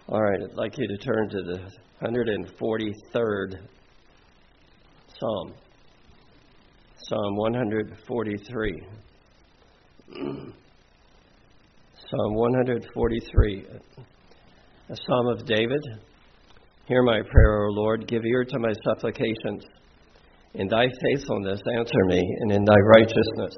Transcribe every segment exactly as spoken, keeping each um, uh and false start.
All right, I'd like you to turn to the one hundred forty-third Psalm. Psalm one hundred forty-three. Psalm one hundred forty-three, a psalm of David. Hear my prayer, O Lord, give ear to my supplications. In thy faithfulness answer me, and in thy righteousness.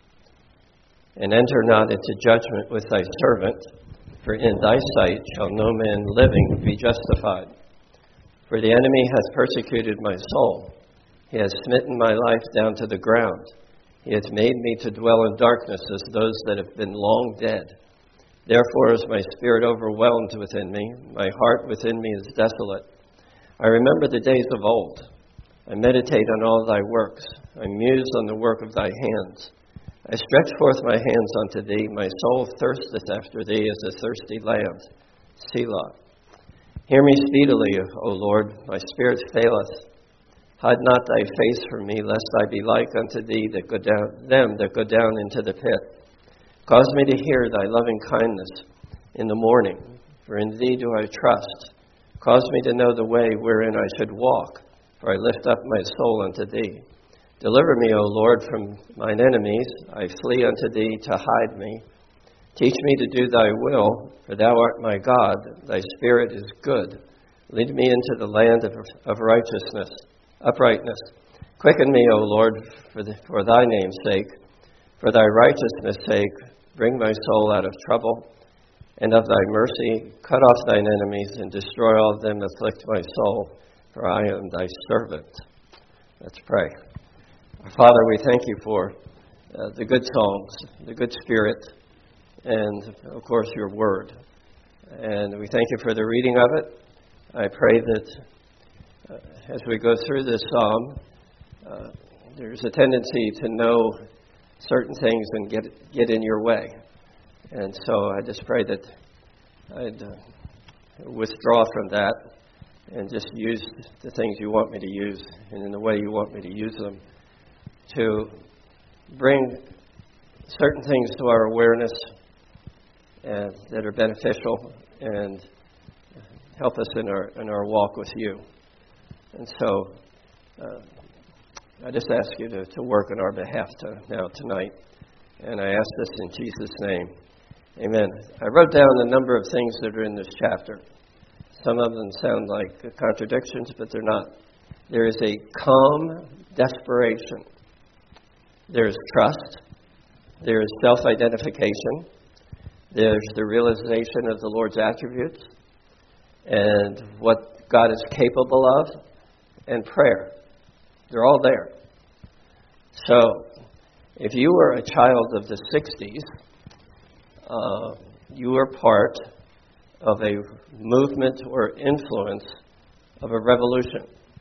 And enter not into judgment with thy servant, for in thy sight shall no man living be justified. For the enemy has persecuted my soul. He has smitten my life down to the ground. He has made me to dwell in darkness as those that have been long dead. Therefore is my spirit overwhelmed within me. My heart within me is desolate. I remember the days of old. I meditate on all thy works. I muse on the work of thy hands. I stretch forth my hands unto thee. My soul thirsteth after thee as a thirsty land. Selah. Hear me speedily, O Lord. My spirit faileth. Hide not thy face from me, lest I be like unto thee that go down, them that go down into the pit. Cause me to hear thy loving kindness in the morning, for in thee do I trust. Cause me to know the way wherein I should walk, for I lift up my soul unto thee. Deliver me, O Lord, from mine enemies. I flee unto thee to hide me. Teach me to do thy will, for thou art my God. Thy spirit is good. Lead me into the land of, of righteousness, uprightness. Quicken me, O Lord, for, the, for thy name's sake. For thy righteousness' sake, bring my soul out of trouble. And of thy mercy, cut off thine enemies and destroy all of them that afflict my soul, for I am thy servant. Let's pray. Our Father, we thank you for uh, the good songs, the good spirit, and, of course, your word. And we thank you for the reading of it. I pray that uh, as we go through this psalm, uh, there's a tendency to know certain things and get get in your way. And so I just pray that I'd uh, withdraw from that and just use the things you want me to use and in the way you want me to use them to bring certain things to our awareness uh, that are beneficial and help us in our in our walk with you. And so uh, I just ask you to, to work on our behalf to, now tonight. And I ask this in Jesus' name. Amen. I wrote down a number of things that are in this chapter. Some of them sound like contradictions, but they're not. There is a calm desperation. There's trust. There's self-identification. There's the realization of the Lord's attributes and what God is capable of, and prayer. They're all there. So, if you were a child of the sixties, uh, you were part of a movement or influence of a revolution.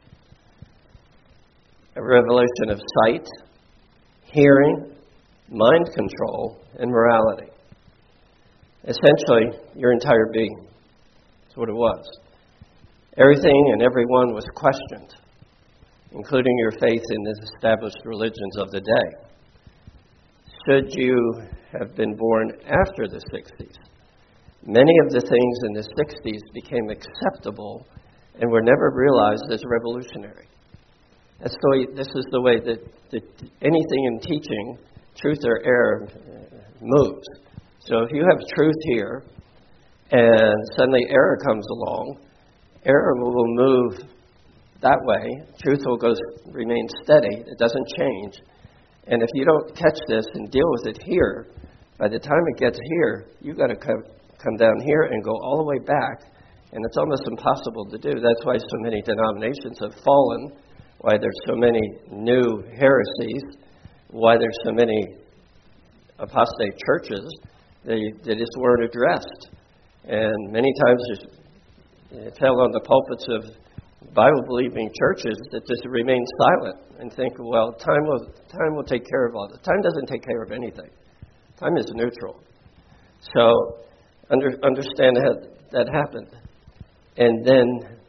A revolution of sight, hearing, mind control, and morality. Essentially, your entire being. That's what it was. Everything and everyone was questioned, including your faith in the established religions of the day. Should you have been born after the sixties, many of the things in the sixties became acceptable and were never realized as revolutionary. That's the way, this is the way that, that anything in teaching, truth or error, moves. So if you have truth here and suddenly error comes along, error will move that way. Truth will go remain steady. It doesn't change. And if you don't catch this and deal with it here, by the time it gets here, you've got to come, come down here and go all the way back. And it's almost impossible to do. That's why so many denominations have fallen, why there's so many new heresies, why there's so many apostate churches. They, they just weren't addressed. And many times it fell on the pulpits of Bible-believing churches that just remain silent and think, well, time will time will take care of all this. Time doesn't take care of anything. Time is neutral. So under, understand that that happened. And then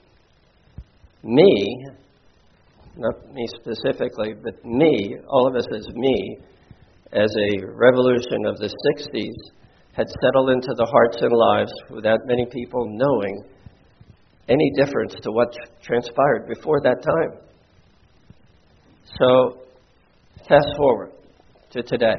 me, not me specifically, but me, all of us as me, as a revolution of the sixties, had settled into the hearts and lives without many people knowing any difference to what transpired before that time. So, fast forward to today.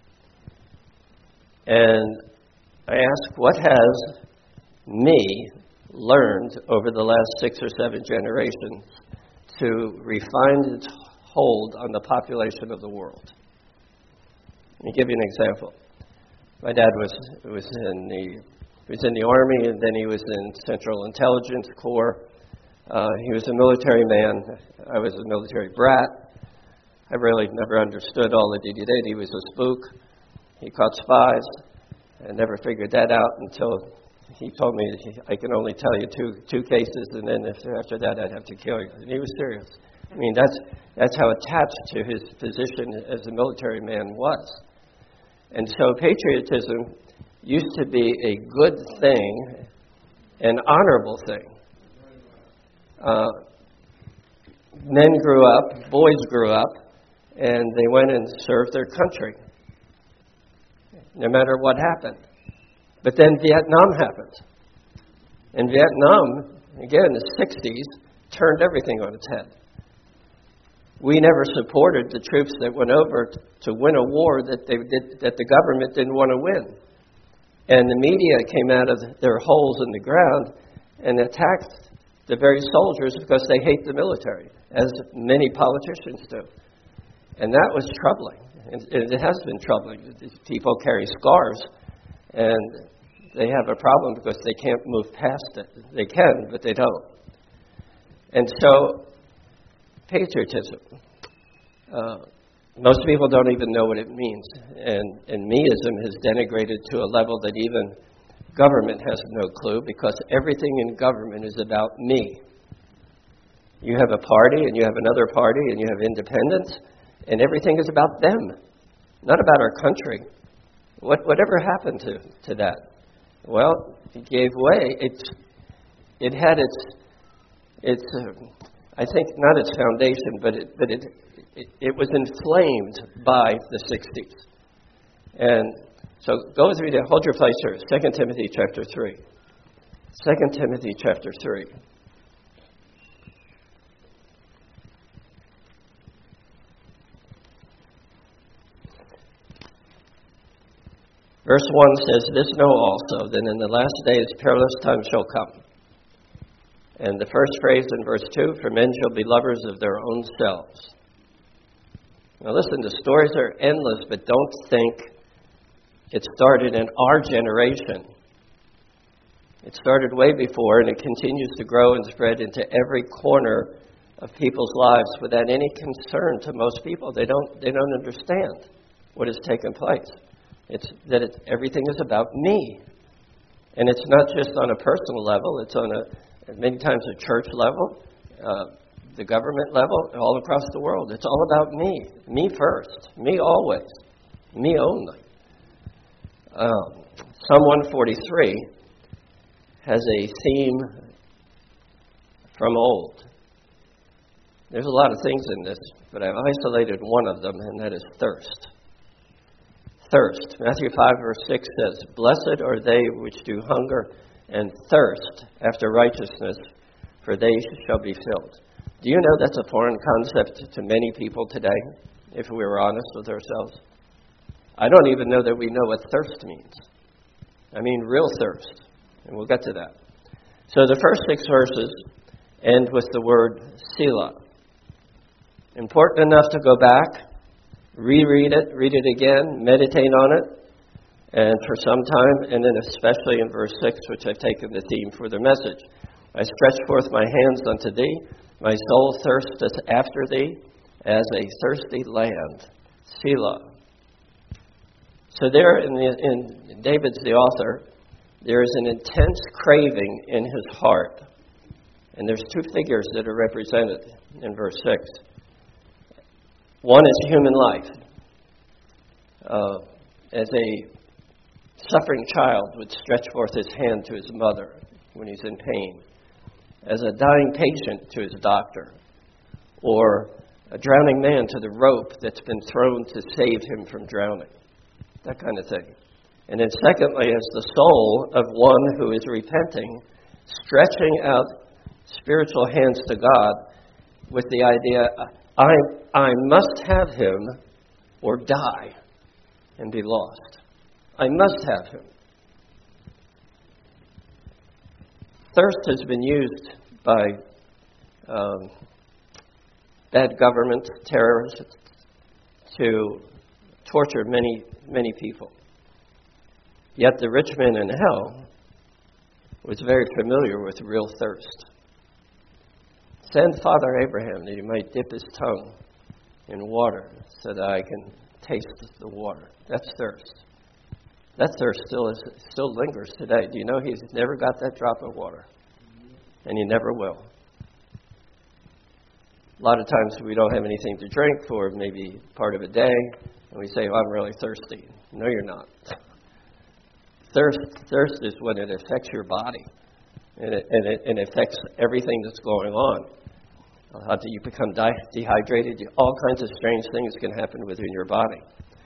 And I ask, what has me learned over the last six or seven generations to refine its hold on the population of the world? Let me give you an example. My dad was was in the he was in the Army, and then he was in Central Intelligence Corps. Uh, he was a military man. I was a military brat. I really never understood all that he did. He was a spook. He caught spies. I never figured that out until he told me I can only tell you two two cases, and then if, after that I'd have to kill you. And he was serious. I mean, that's that's how attached to his position as a military man was. And so patriotism used to be a good thing, an honorable thing. Uh, men grew up, boys grew up, and they went and served their country, no matter what happened. But then Vietnam happened. And Vietnam, again, the sixties, turned everything on its head. We never supported the troops that went over to win a war that they did, that the government didn't want to win. And the media came out of their holes in the ground and attacked the very soldiers because they hate the military, as many politicians do. And that was troubling. And it has been troubling. People carry scars, and they have a problem because they can't move past it. They can, but they don't. And so, patriotism. Uh, most people don't even know what it means. And, and meism has denigrated to a level that even government has no clue, because everything in government is about me. You have a party, and you have another party, and you have independents, and everything is about them, not about our country. What, whatever happened to, to that? Well, it gave way. It, it had its, its uh, I think, not its foundation, but it, but it, it, it was inflamed by the sixties. And so go with me to, hold your place here, Second Timothy chapter three. Second Timothy chapter three. Verse one says, "This know also, that in the last days perilous times shall come." And the first phrase in verse two, "For men shall be lovers of their own selves." Now listen, the stories are endless, but don't think it started in our generation. It started way before, and it continues to grow and spread into every corner of people's lives without any concern to most people. They don't, they don't understand what has taken place. It's that it's, everything is about me. And it's not just on a personal level, it's on a, many times a church level, uh, the government level, all across the world. It's all about me. Me first. Me always. Me only. Um, Psalm one forty-three has a theme from old. There's a lot of things in this, but I've isolated one of them, and that is thirst. Thirst. Matthew five verse six says, "Blessed are they which do hunger and thirst after righteousness, for they shall be filled." Do you know that's a foreign concept to many people today, if we were honest with ourselves? I don't even know that we know what thirst means. I mean real thirst, and we'll get to that. So the first six verses end with the word Selah. Important enough to go back, reread it, read it again, meditate on it, and for some time, and then especially in verse six, which I've taken the theme for the message. "I stretch forth my hands unto thee, my soul thirsteth after thee, as a thirsty land." Selah. So there, in, the, in David's the author, there is an intense craving in his heart. And there's two figures that are represented in verse six. One is human life. Uh, as a suffering child would stretch forth his hand to his mother when he's in pain. As a dying patient to his doctor. Or a drowning man to the rope that's been thrown to save him from drowning. That kind of thing. And then secondly, as the soul of one who is repenting, stretching out spiritual hands to God with the idea, I, I must have him or die and be lost. I must have him. Thirst has been used by um, bad government, terrorists, to torture many, many people. Yet the rich man in hell was very familiar with real thirst. Send Father Abraham that he might dip his tongue in water so that I can taste the water. That's thirst. That thirst still is, still lingers today. Do you know he's never got that drop of water? And he never will. A lot of times we don't have anything to drink for maybe part of a day, and we say, oh, I'm really thirsty. No, you're not. Thirst, thirst is when it affects your body, and it, and it, and it affects everything that's going on. How do you become di- dehydrated? All kinds of strange things can happen within your body.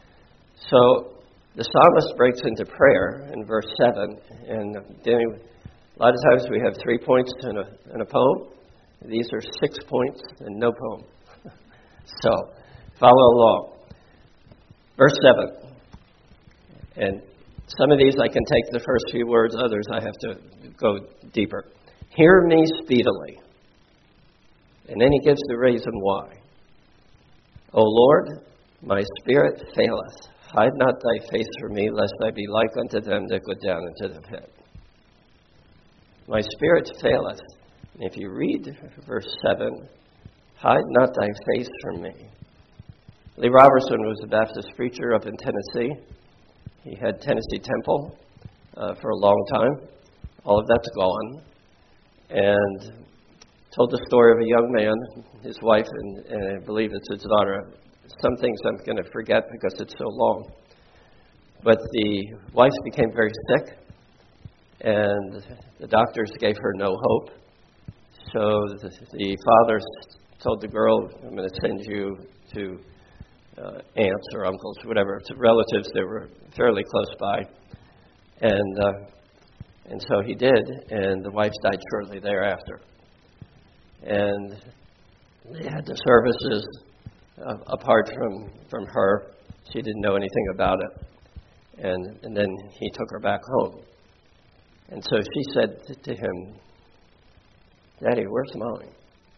So the psalmist breaks into prayer in verse seven, and then a lot of times we have three points in a, in a poem. These are six points and no poem. So follow along. Verse seven. And some of these I can take the first few words, others I have to go deeper. Hear me speedily. And then he gives the reason why. O Lord, my spirit faileth. Hide not thy face from me, lest I be like unto them that go down into the pit. My spirit faileth. And if you read verse seven, hide not thy face from me. Lee Robertson was a Baptist preacher up in Tennessee. He had Tennessee Temple uh, for a long time. All of that's gone. And told the story of a young man, his wife, and, and I believe it's his daughter. Some things I'm going to forget because it's so long. But the wife became very sick, and the doctors gave her no hope. So the, the father told the girl, I'm going to send you to uh, aunts or uncles, whatever, to relatives that were fairly close by. And uh, and so he did, and the wife died shortly thereafter. And they had the services uh, apart from, from her. She didn't know anything about it. And, and then he took her back home. And so she said to him, Daddy, where's Mommy?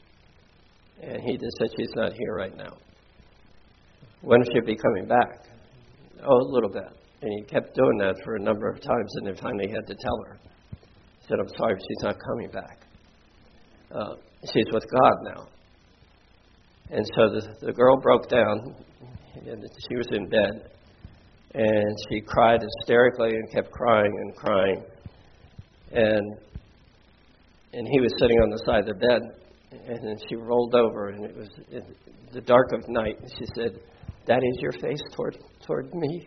And he just said, she's not here right now. When will she be coming back? Oh, a little bit. And he kept doing that for a number of times, and then finally he had to tell her. He said, I'm sorry, she's not coming back. Uh, she's with God now. And so the, the girl broke down, and she was in bed, and she cried hysterically and kept crying and crying. And and he was sitting on the side of the bed, and then she rolled over, and it was in the dark of night, and she said, Daddy, is your face toward toward me?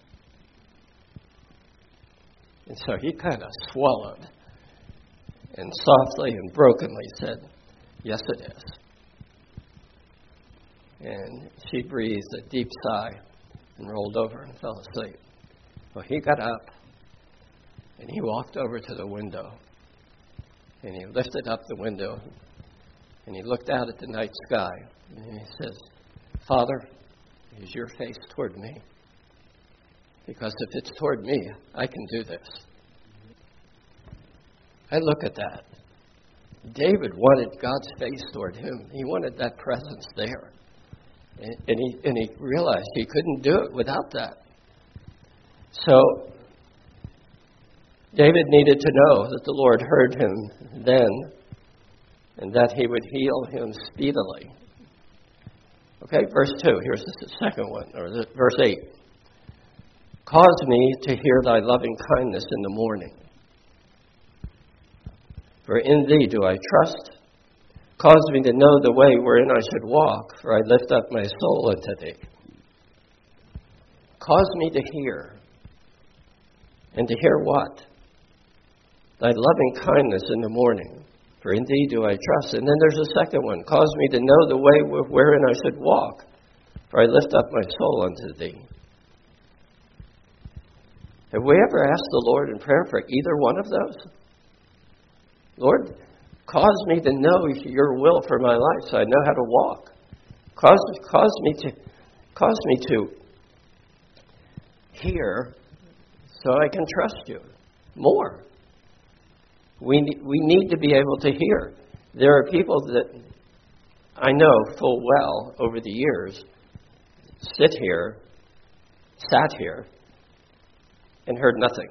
And so he kind of swallowed and softly and brokenly said, yes, it is. And she breathed a deep sigh and rolled over and fell asleep. Well, he got up and he walked over to the window and he lifted up the window and he looked out at the night sky and he says, Father, is your face toward me? Because if it's toward me, I can do this. I look at that. David wanted God's face toward him. He wanted that presence there. And, and, he, and he realized he couldn't do it without that. So David needed to know that the Lord heard him then and that he would heal him speedily. Okay, verse two. Here's the second one, or the, verse eight. Cause me to hear thy loving kindness in the morning. For in thee do I trust. Cause me to know the way wherein I should walk, for I lift up my soul unto thee. Cause me to hear. And to hear what? Thy loving kindness in the morning. For in thee do I trust. And then there's a second one. Cause me to know the way wherein I should walk, for I lift up my soul unto thee. Have we ever asked the Lord in prayer for either one of those? Lord, Cause me to know your will for my life so I know how to walk. Cause, cause me to cause me to hear so I can trust you more. We we need to be able to hear. There are people that I know full well over the years sit here, sat here, and heard nothing.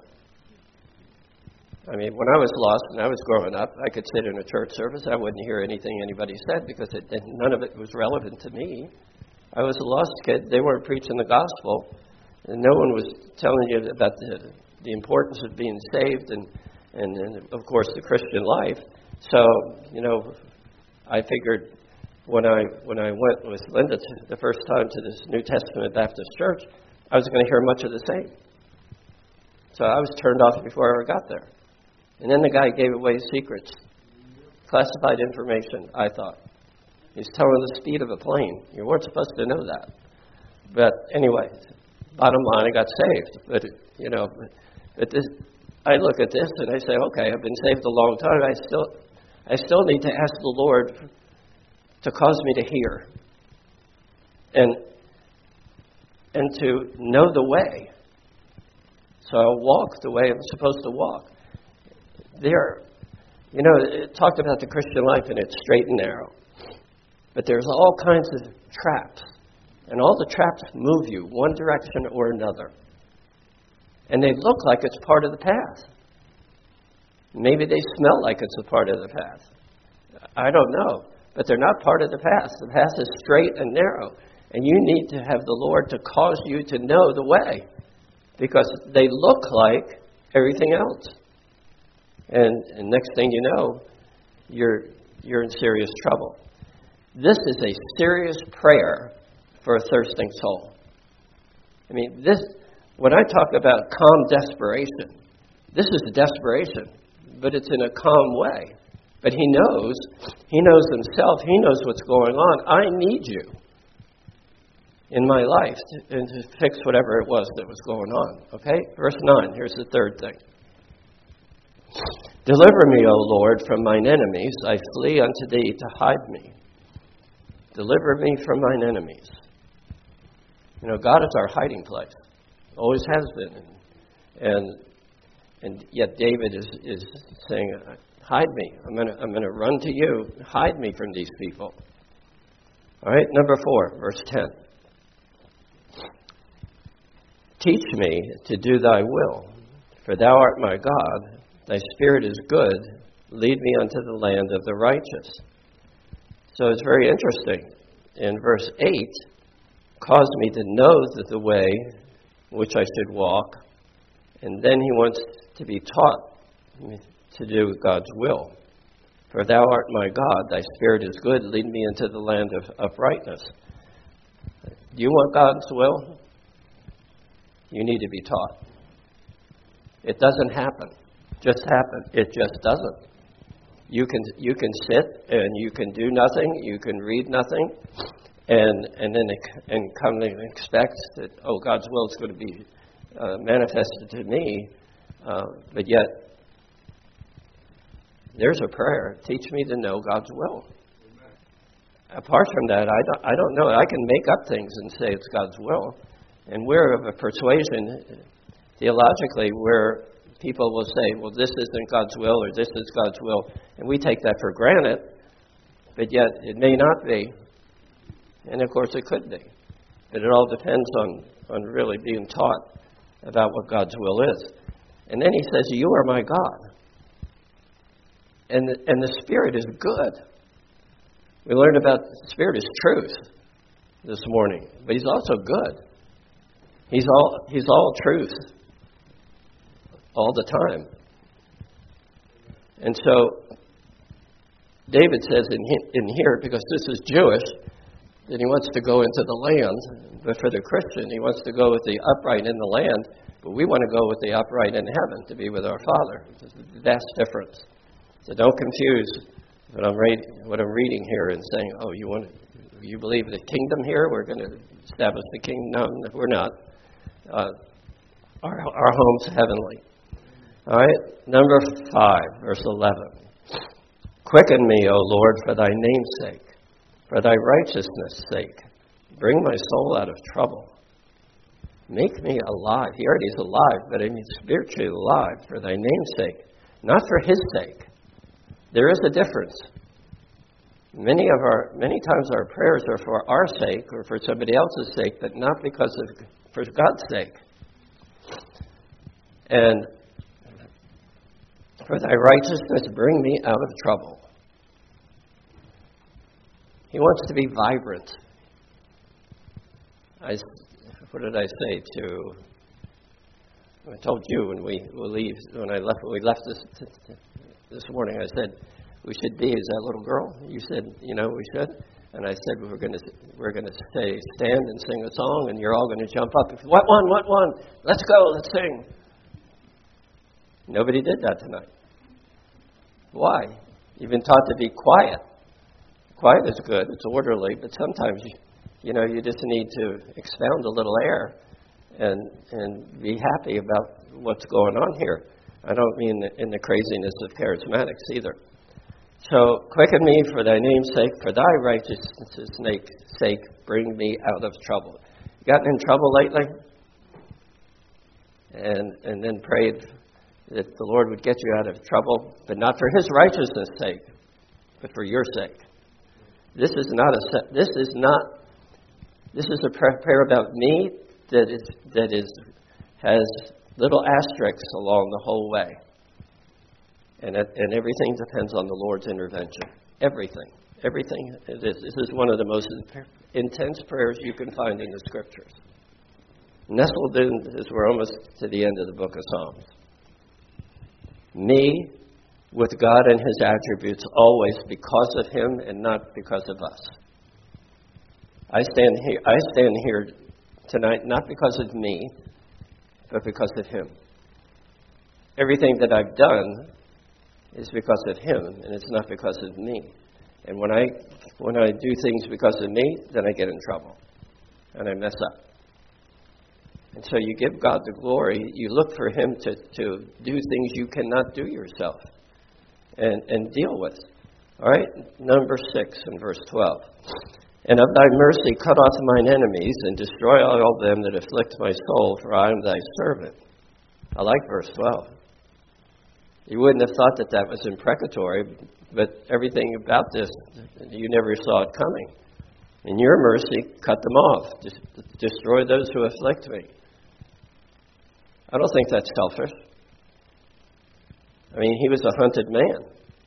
I mean, when I was lost and I was growing up, I could sit in a church service. I wouldn't hear anything anybody said because it, none of it was relevant to me. I was a lost kid. They weren't preaching the gospel. And no one was telling you about the, the importance of being saved and, and, and, of course, the Christian life. So, you know, I figured when I when I went with Linda to, the first time to this New Testament Baptist church, I was going to hear much of the same. So I was turned off before I ever got there. And then the guy gave away secrets, classified information, I thought. He's telling the speed of a plane. You weren't supposed to know that. But anyway, bottom line, I got saved. But, you know, but this, I look at this and I say, okay, I've been saved a long time. I still, I still need to ask the Lord to cause me to hear and and to know the way. So I'll walk the way I'm supposed to walk. There, you know, it talked about the Christian life and it's straight and narrow. But there's all kinds of traps. And all the traps move you one direction or another. And they look like it's part of the path. Maybe they smell like it's a part of the path. I don't know. But they're not part of the path. The path is straight and narrow. And you need to have the Lord to cause you to know the way. Because they look like everything else. And, and next thing you know, you're you're in serious trouble. This is a serious prayer for a thirsting soul. I mean, this when I talk about calm desperation, this is desperation, but it's in a calm way. But he knows, he knows himself, he knows what's going on. I need you in my life to, and to fix whatever it was that was going on. Okay? Verse nine, here's the third thing. Deliver me, O Lord, from mine enemies. I flee unto thee to hide me. Deliver me from mine enemies. You know, God is our hiding place. Always has been. And and yet David is, is saying, hide me. I'm gonna I'm gonna run to you. Hide me from these people. All right, number four, verse ten. Teach me to do thy will, for thou art my God. Thy spirit is good. Lead me unto the land of the righteous. So it's very interesting. In verse eight, cause me to know that the way which I should walk. And then he wants to be taught to do God's will. For thou art my God. Thy spirit is good. Lead me into the land of uprightness. Do you want God's will? You need to be taught. It doesn't happen. Just happen. It just doesn't. You can you can sit and you can do nothing. You can read nothing, and and then and come and expect that oh God's will is going to be uh, manifested to me, uh, but yet there's a prayer. Teach me to know God's will. Amen. Apart from that, I don't I don't know. I can make up things and say it's God's will, and we're of a persuasion theologically where people will say, well, this isn't God's will or this is God's will. And we take that for granted, but yet it may not be. And, of course, it could be. But it all depends on, on really being taught about what God's will is. And then he says, you are my God. And the, and the Spirit is good. We learned about the Spirit is truth this morning. But he's also good. He's all, he's all truth. All the time. And so David says in in here, because this is Jewish, that he wants to go into the land, but for the Christian, he wants to go with the upright in the land, but we want to go with the upright in heaven to be with our Father. There's a vast difference. So don't confuse what I'm reading, what I'm reading here and saying, oh, you want to, you believe the kingdom here? We're going to establish the kingdom. No, we're not. Uh, our our home's heavenly. All right, number five, verse eleven. Quicken me, O Lord, for thy name's sake, for thy righteousness' sake. Bring my soul out of trouble. Make me alive. He already is alive, but I mean spiritually alive for thy name's sake, not for his sake. There is a difference. Many of our, many times our prayers are for our sake or for somebody else's sake, but not because of, for God's sake. And for thy righteousness, bring me out of trouble. He wants to be vibrant. I, what did I say to? I told you when we will leave. When I left, when we left this this morning, I said we should be as that little girl. You said, you know, we should. And I said we we're going to we're going to stay stand and sing a song, and you're all going to jump up. What one? What one? Let's go. Let's sing. Nobody did that tonight. Why? You've been taught to be quiet. Quiet is good. It's orderly, but sometimes you, you know you just need to expound a little air and and be happy about what's going on here. I don't mean in the craziness of charismatics either. So, quicken me for thy name's sake, for thy righteousness' sake, bring me out of trouble. You gotten in trouble lately? And and then prayed that the Lord would get you out of trouble, but not for his righteousness' sake, but for your sake. This is not a this is not this is a prayer about me that is that is has little asterisks along the whole way. And it, and everything depends on the Lord's intervention. Everything. Everything. It is, this is one of the most intense prayers you can find in the Scriptures. Nestled in, as we're almost to the end of the book of Psalms. Me with God and his attributes always because of him and not because of us. I stand here, I stand here tonight not because of me, but because of him. Everything that I've done is because of him, and it's not because of me. And when I when I do things because of me, then I get in trouble, and I mess up. And so you give God the glory. You look for him to, to do things you cannot do yourself, and, and deal with. All right, number six in verse twelve. And of thy mercy cut off mine enemies, and destroy all them that afflict my soul, for I am thy servant. I like verse twelve. You wouldn't have thought that that was imprecatory, but everything about this, you never saw it coming. In your mercy, cut them off. Just destroy those who afflict me. I don't think that's selfish. I mean, he was a hunted man.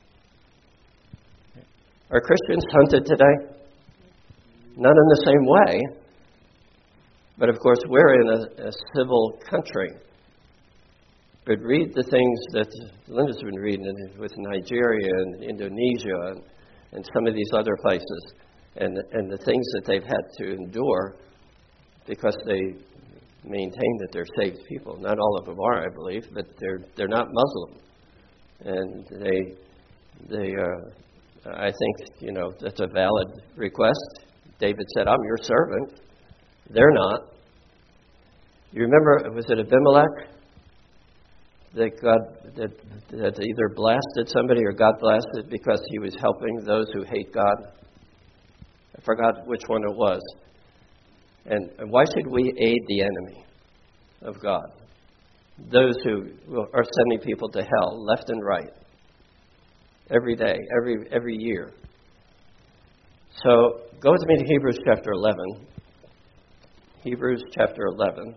Are Christians hunted today? Not in the same way. But of course, we're in a, a civil country. But read the things that Linda's been reading with Nigeria and Indonesia and, and some of these other places, and and the things that they've had to endure because they maintain that they're saved people. Not all of them are, I believe, but they're they're not Muslim, and they they uh, I think you know that's a valid request. David said, "I'm your servant." They're not. You remember? Was it Abimelech? That God that, that either blasted somebody or God blasted because he was helping those who hate God. I forgot which one it was. And, and why should we aid the enemy of God? Those who are sending people to hell, left and right, every day, every every year. So go with me to Hebrews chapter eleven. Hebrews chapter eleven.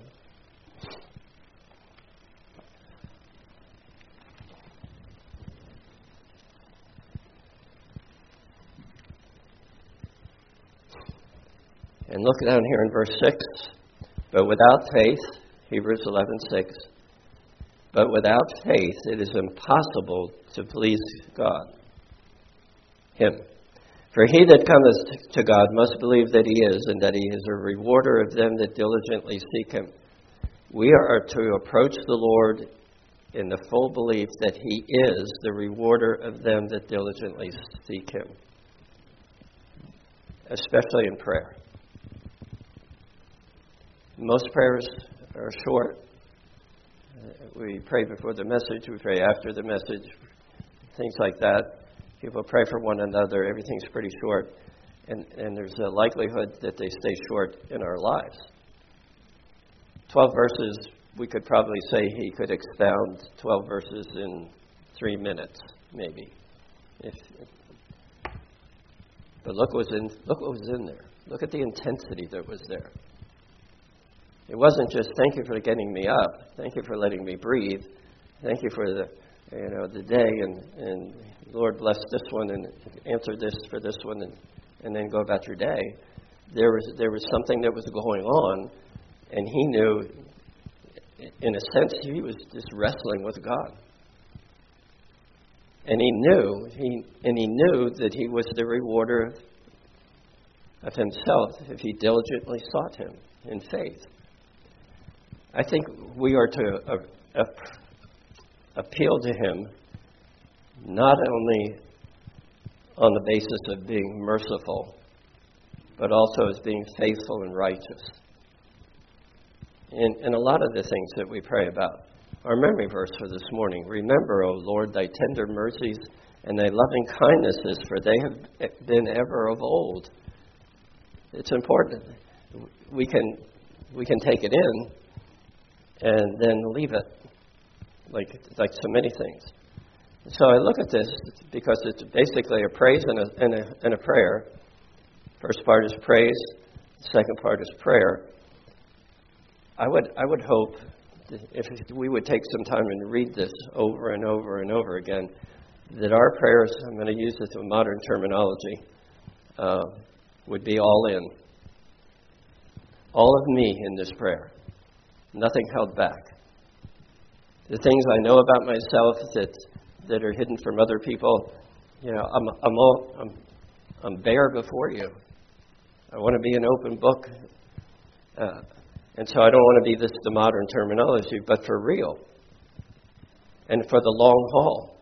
And look down here in verse six. But without faith, Hebrews eleven six. But without faith, it is impossible to please God. Him. For he that cometh to God must believe that he is, and that he is a rewarder of them that diligently seek him. We are to approach the Lord in the full belief that he is the rewarder of them that diligently seek him. Especially in prayer. Most prayers are short. We pray before the message, we pray after the message, things like that. people pray for one another, everything's pretty short, and, and there's a likelihood that they stay short in our lives. Twelve verses, we could probably say he could expound twelve verses in three minutes, maybe. If, but look what was in look what was in there. Look at the intensity that was there. It wasn't just thank you for getting me up, thank you for letting me breathe, thank you for the you know the day, and, and Lord bless this one and answer this for this one, and, and then go about your day. There was there was something that was going on, and he knew, in a sense, he was just wrestling with God. And he knew, he and he knew that he was the rewarder of himself if he diligently sought him in faith. I think we are to uh, uh, appeal to him not only on the basis of being merciful, but also as being faithful and righteous. In, in a lot of the things that we pray about. Our memory verse for this morning: remember, O Lord, thy tender mercies and thy loving kindnesses, for they have been ever of old. It's important. We can we can take it in and then leave it, like like so many things. So I look at this because it's basically a praise and a, and a, and a prayer. First part is praise. The second part is prayer. I would I would hope that if we would take some time and read this over and over and over again, that our prayers, I'm going to use this in modern terminology, uh, would be all in. All of me in this prayer. Nothing held back. The things I know about myself that that are hidden from other people, you know, I'm I'm all, I'm, I'm bare before you. I want to be an open book. Uh, And so I don't want to be this the modern terminology, but for real. And for the long haul.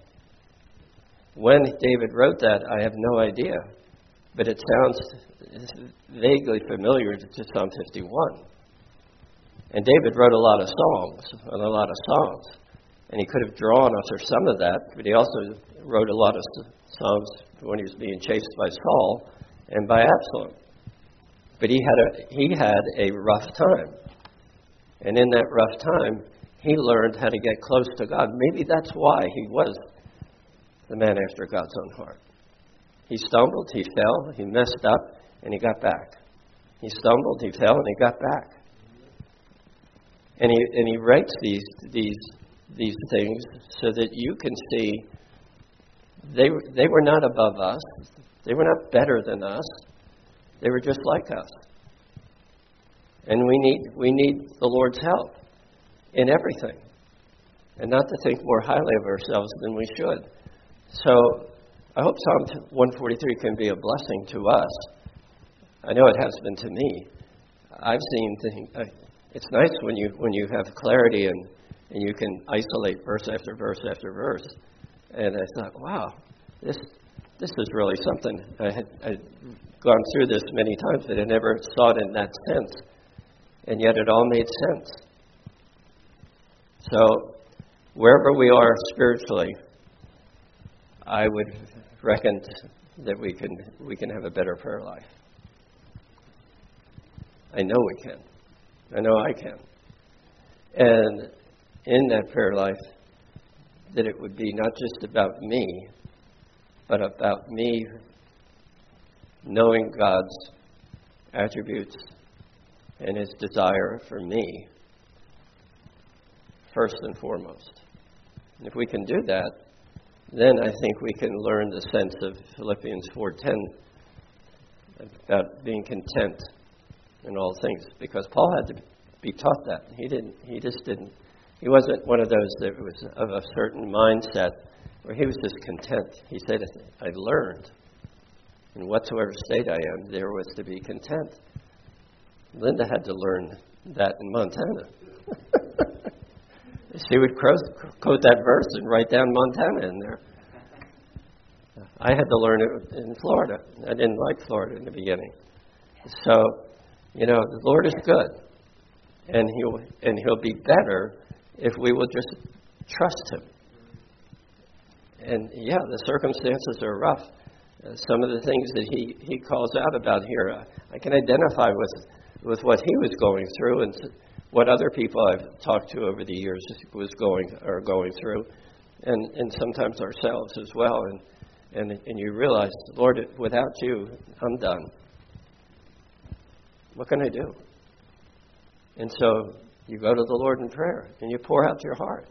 When David wrote that, I have no idea. But it sounds vaguely familiar to Psalm fifty-one. And David wrote a lot of songs, and a lot of songs. And he could have drawn us or some of that, but he also wrote a lot of songs when he was being chased by Saul and by Absalom. But he had a he had a rough time. And in that rough time, he learned how to get close to God. Maybe that's why he was the man after God's own heart. He stumbled, he fell, he messed up, and he got back. He stumbled, he fell, and he got back. And he and he writes these these these things so that you can see they they were not above us. They were not better than us. They were just like us. And we need we need the Lord's help in everything. And not to think more highly of ourselves than we should. So I hope Psalm one forty-three can be a blessing to us. I know it has been to me. I've seen things. It's nice when you when you have clarity and, and you can isolate verse after verse after verse. And I thought, wow, this this is really something. I had I'd gone through this many times, but I never saw it in that sense. And yet it all made sense. So wherever we are spiritually, I would reckon that we can we can have a better prayer life. I know we can. I know I can. And in that prayer life, that it would be not just about me, but about me knowing God's attributes and his desire for me, first and foremost. And if we can do that, then I think we can learn the sense of Philippians four ten about being content in all things. Because Paul had to be taught that. He didn't. He just didn't. He wasn't one of those that was of a certain mindset where he was just content. He said, I learned in whatsoever state I am, there was to be content. Linda had to learn that in Montana. She would quote that verse and write down Montana in there. I had to learn it in Florida. I didn't like Florida in the beginning. So, you know, the Lord is good. And he'll, and he'll be better if we will just trust him. and yeah, the circumstances are rough. Uh, some of the things that he, he calls out about here, uh, I can identify with with what he was going through and what other people I've talked to over the years was going are going through, and, and sometimes ourselves as well. And, and and you realize, Lord, without you, I'm done. What can I do? And so you go to the Lord in prayer and you pour out your heart.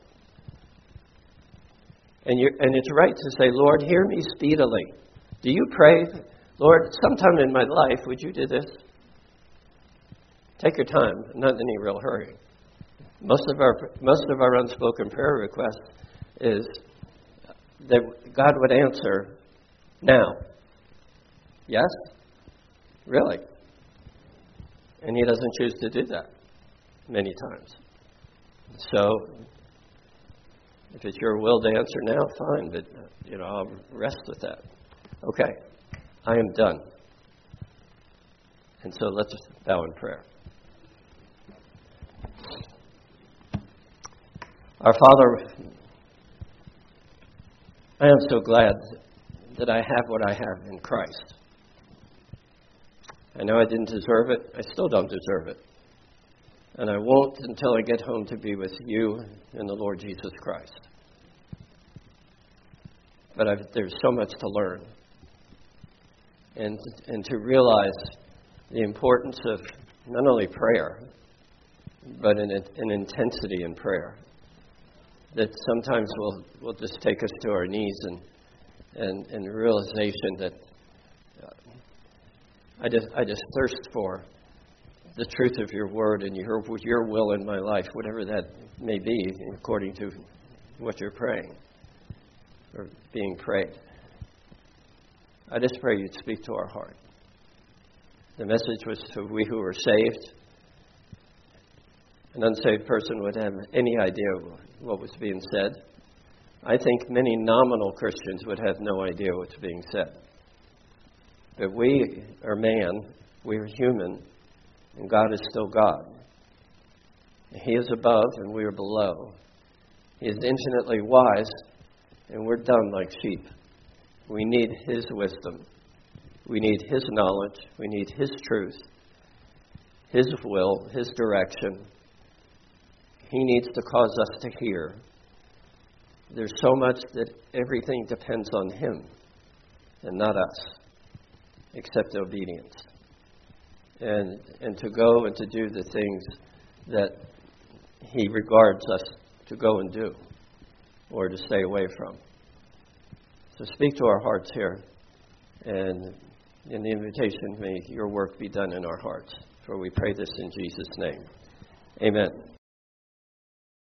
And you and it's right to say, Lord, hear me speedily. Do you pray, Lord, sometime in my life, would you do this? Take your time, not in any real hurry. Most of our most of our unspoken prayer request is that God would answer now. Yes? Really? And he doesn't choose to do that many times. So, if it's your will to answer now, fine, but, you know, I'll rest with that. Okay, I am done. And so let's bow in prayer. Our Father, I am so glad that I have what I have in Christ. I know I didn't deserve it. I still don't deserve it. And I won't until I get home to be with you and the Lord Jesus Christ. But I've, there's so much to learn. And, and to realize the importance of not only prayer, but an, an intensity in prayer. That sometimes will will just take us to our knees and and, and realization that uh, I just I just thirst for the truth of your word and your your will in my life, whatever that may be, according to what you're praying or being prayed. I just pray you'd speak to our heart. The message was to we who are saved. An unsaved person would have any idea what was being said. I think many nominal Christians would have no idea what's being said. But we are man, we are human, and God is still God. He is above and we are below. He is infinitely wise, and we're dumb like sheep. We need His wisdom. We need His knowledge. We need His truth, His will, His direction. He needs to cause us to hear. There's so much that everything depends on Him and not us, except obedience. And and to go and to do the things that He regards us to go and do or to stay away from. So speak to our hearts here. And in the invitation, may your work be done in our hearts. For we pray this in Jesus' name. Amen.